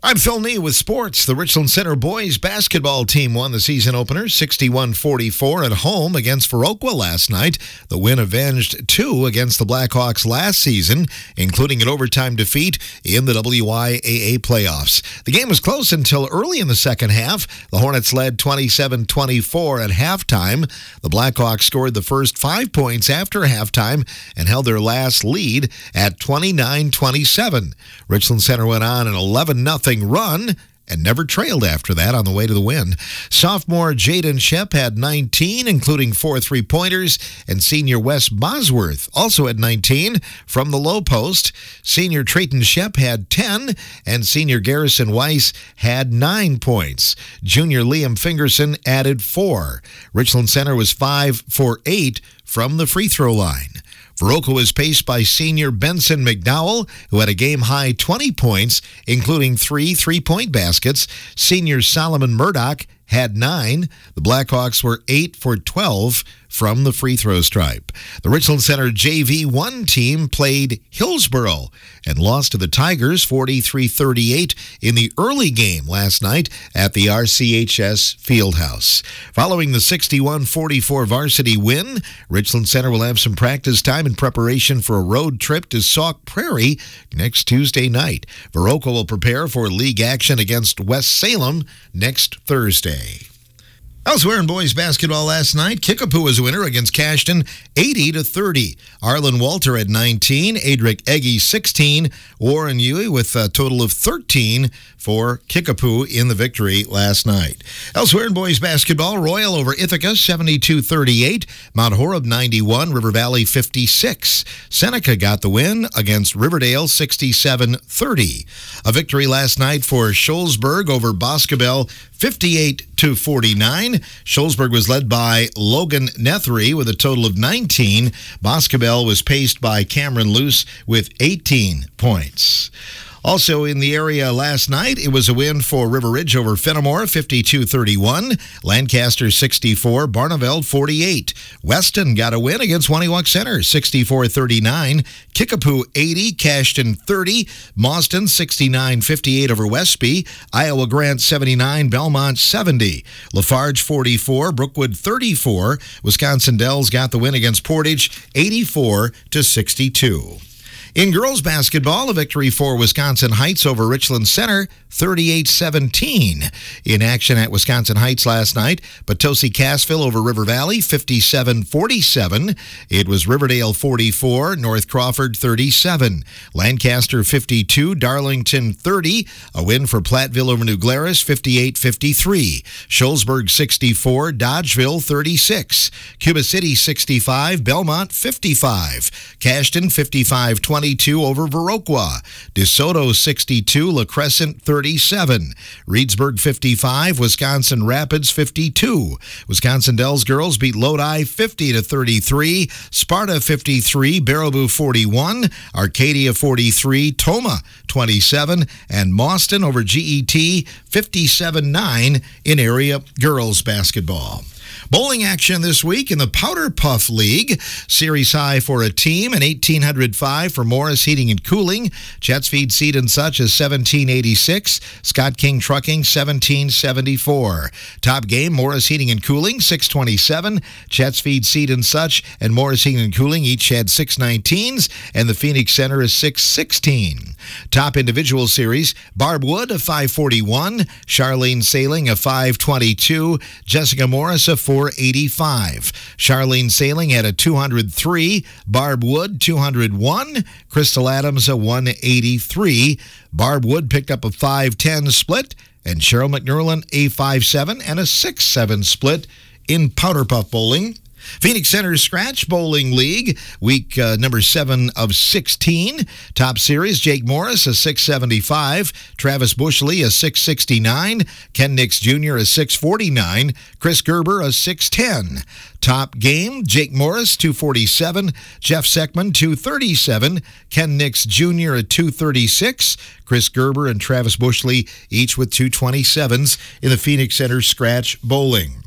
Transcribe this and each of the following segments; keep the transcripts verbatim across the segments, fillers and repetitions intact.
I'm Phil Nee with sports. The Richland Center boys basketball team won the season opener sixty-one forty-four at home against Viroqua last night. The win avenged two against the Blackhawks last season, including an overtime defeat in the W I A A playoffs. The game was close until early in the second half. The Hornets led twenty-seven twenty-four at halftime. The Blackhawks scored the first five points after halftime and held their last lead at twenty-nine twenty-seven. Richland Center went on an eleven nothing run and never trailed after that on the way to the win. Sophomore Jaden Shep had nineteen, including four three-pointers, and senior Wes Bosworth also had nineteen from the low post. Senior Trayton Shep had ten, and senior Garrison Weiss had nine points. Junior Liam Fingerson added four. Richland Center was five for eight from the free throw line. Viroqua was paced by senior Benson McDowell, who had a game-high twenty points, including three three-point baskets. Senior Solomon Murdoch had nine. The Blackhawks were eight for twelve from the free throw stripe. The Richland Center J V one team played Hillsboro and lost to the Tigers forty-three thirty-eight in the early game last night at the R C H S Fieldhouse. Following the sixty-one forty-four varsity win, Richland Center will have some practice time in preparation for a road trip to Sauk Prairie next Tuesday night. Viroqua will prepare for league action against West Salem next Thursday. Elsewhere in boys basketball last night, Kickapoo was a winner against Cashton, eighty to thirty. Arlen Walter had nineteen, Adric Eggy sixteen, Warren Huey with a total of thirteen for Kickapoo in the victory last night. Elsewhere in boys basketball, Royal over Ithaca seventy-two thirty-eight, Mount Horeb ninety-one, River Valley fifty-six. Seneca got the win against Riverdale sixty-seven thirty. A victory last night for Sholsburg over Boscobel fifty-eight to forty-nine. Sholsburg was led by Logan Nethery with a total of nineteen. Boscobel was paced by Cameron Luce with eighteen points. Also in the area last night, it was a win for River Ridge over Fenimore, fifty-two thirty-one. Lancaster sixty-four, Barneveld forty-eight. Weston got a win against Waniwak Center, sixty-four thirty-nine. Kickapoo eighty, Cashton thirty. Mauston sixty-nine fifty-eight over Westby. Iowa Grant seventy-nine, Belmont seventy. Lafarge forty-four, Brookwood thirty-four. Wisconsin Dells got the win against Portage, eighty-four to sixty-two. In girls basketball, a victory for Wisconsin Heights over Richland Center, thirty-eight seventeen. In action at Wisconsin Heights last night, Potosi Cassville over River Valley, fifty-seven forty-seven. It was Riverdale forty-four, North Crawford thirty-seven. Lancaster fifty-two, Darlington thirty. A win for Platteville over New Glarus, fifty-eight fifty-three. Sholsburg sixty-four, Dodgeville thirty-six. Cuba City sixty-five, Belmont fifty-five. Cashton fifty-five twenty-two over Viroqua. DeSoto sixty-two, La Crescent thirty-seven. Reedsburg fifty-five, Wisconsin Rapids fifty-two. Wisconsin Dells girls beat Lodi fifty to thirty-three. Sparta fifty-three, Baraboo forty-one. Arcadia forty-three, Toma twenty-seven. And Mauston over G E T fifty-seven nine in area girls basketball. Bowling action this week in the Powder Puff League. Series high for a team, an eighteen oh five for Morris Heating and Cooling. Jets Feed Seed and Such is seventeen eighty-six. Scott King Trucking seventeen seventy-four. Top game, Morris Heating and Cooling six twenty-seven. Jets Feed Seed and Such and Morris Heating and Cooling each had six nineteens, and the Phoenix Center is six sixteen. Top individual series, Barb Wood a five forty-one. Charlene Sailing a five twenty-two. Jessica Morris a four eighty-five. Charlene Sailing had a two oh three. Barb Wood two oh one. Crystal Adams a one eighty-three. Barb Wood picked up a five ten split, and Cheryl McNerlin a five seven and a six seven split in Powder Puff Bowling. Phoenix Center Scratch Bowling League, week uh, number seven of sixteen. Top series, Jake Morris, a six seventy-five. Travis Bushley, a six sixty-nine. Ken Nix Junior, a six forty-nine. Chris Gerber, a six ten. Top game, Jake Morris, two forty-seven. Jeff Seckman, two thirty-seven. Ken Nix Junior, a two thirty-six. Chris Gerber and Travis Bushley, each with two twenty-sevens in the Phoenix Center Scratch Bowling.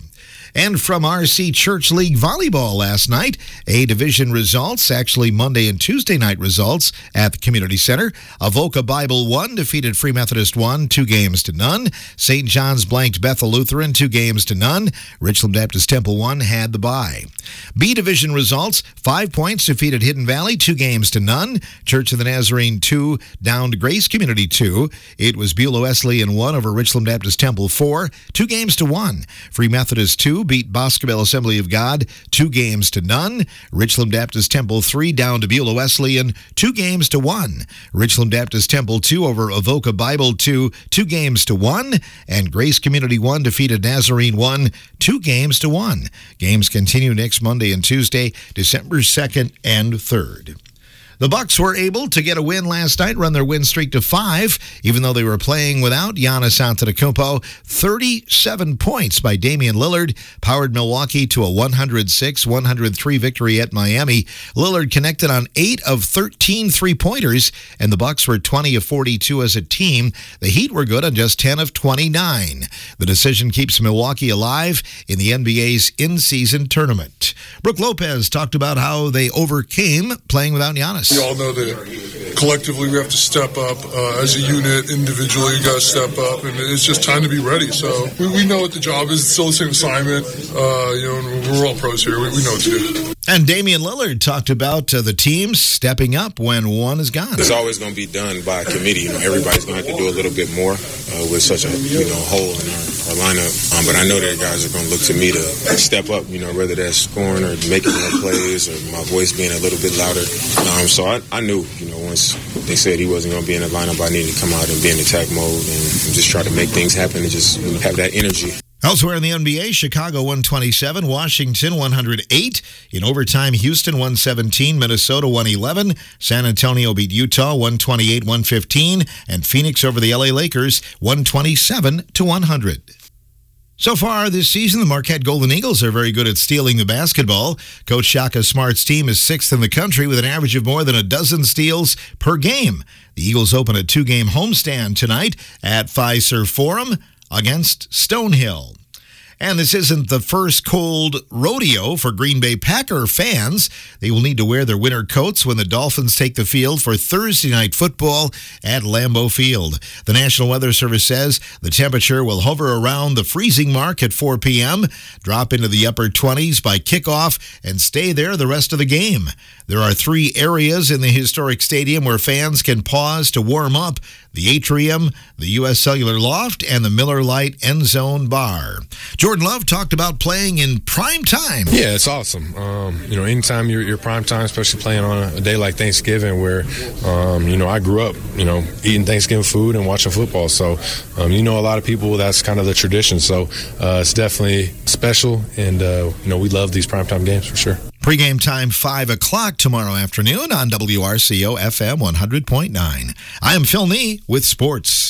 And from R C Church League Volleyball last night, A division results, actually Monday and Tuesday night results at the Community Center. Avoca Bible one defeated Free Methodist one, two games to none. Saint John's blanked Bethel Lutheran, two games to none. Richland Baptist Temple one had the bye. B division results, Five Points defeated Hidden Valley, two games to none. Church of the Nazarene two down to Grace Community two. It was Beulah Wesleyan one over Richland Baptist Temple four, two games to one. Free Methodist two beat Boscobel Assembly of God, two games to none. Richland Baptist Temple three down to Beulah Wesleyan, two games to one. Richland Baptist Temple two over Avoca Bible two, two games to one. And Grace Community one defeated Nazarene one, two games to one. Games continue next Monday and Tuesday, December second and third. The Bucks were able to get a win last night, run their win streak to five, even though they were playing without Giannis Antetokounmpo. thirty-seven points by Damian Lillard powered Milwaukee to a one oh six one oh three victory at Miami. Lillard connected on eight of thirteen three-pointers, and the Bucks were twenty of forty-two as a team. The Heat were good on just ten of twenty-nine. The decision keeps Milwaukee alive in the N B A's in-season tournament. Brooke Lopez talked about how they overcame playing without Giannis. We all know that collectively we have to step up uh, as a unit. Individually, you got to step up, and it's just time to be ready. So we, we know what the job is. It's still the same assignment. Uh, you know, we're all pros here. We, we know what to do. And Damian Lillard talked about uh, the team stepping up when one is gone. It's always going to be done by a committee. You know, everybody's going to have to do a little bit more uh, with such a you know hole in our, our lineup. Um, but I know that guys are going to look to me to step up. You know, whether that's scoring or making more plays or my voice being a little bit louder. Um, so I, I knew, you know, once they said he wasn't going to be in the lineup, I needed to come out and be in attack mode and just try to make things happen and just you know, have that energy. Elsewhere in the N B A, Chicago one twenty-seven, Washington one oh eight. In overtime, Houston one seventeen, Minnesota one eleven. San Antonio beat Utah one twenty-eight one fifteen. And Phoenix over the L A Lakers one twenty-seven to one hundred. So far this season, the Marquette Golden Eagles are very good at stealing the basketball. Coach Shaka Smart's team is sixth in the country with an average of more than a dozen steals per game. The Eagles open a two-game homestand tonight at Fiserv Forum against Stonehill. And this isn't the first cold rodeo for Green Bay Packer fans. They will need to wear their winter coats when the Dolphins take the field for Thursday night football at Lambeau Field. The National Weather Service says the temperature will hover around the freezing mark at four p.m., drop into the upper twenties by kickoff, and stay there the rest of the game. There are three areas in the historic stadium where fans can pause to warm up: the Atrium, the U S Cellular Loft, and the Miller Lite End Zone Bar. Jordan Love talked about playing in prime time. Yeah, it's awesome. Um, you know, anytime you're, you're prime time, especially playing on a, a day like Thanksgiving where, um, you know, I grew up, you know, eating Thanksgiving food and watching football. So, um, you know, a lot of people, that's kind of the tradition. So uh, it's definitely special, and, uh, you know, we love these primetime games for sure. Pre-game time, five o'clock tomorrow afternoon on W R C O F M one hundred point nine. I am Phil Nee with sports.